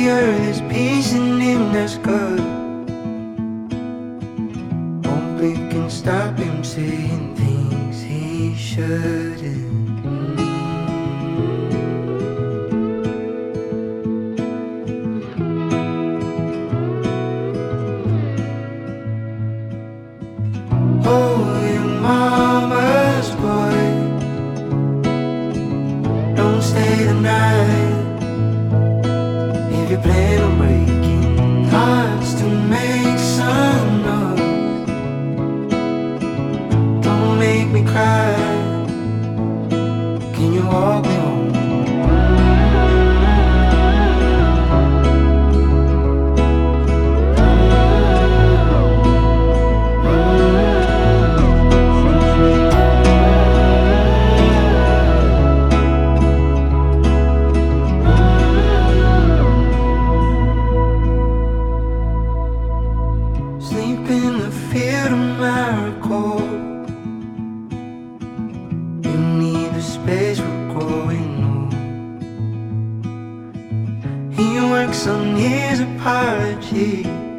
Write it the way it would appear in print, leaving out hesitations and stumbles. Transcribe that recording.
happier, there's peace in him, that's good. Hope we can stop him saying things he shouldn't. Oh, your mama's boy, don't stay the night. If you plan on breaking hearts to make some noise, don't make me cry. Can you walk me home? Sleep in the field of miracle. You need the space for growing old. He works on his apology.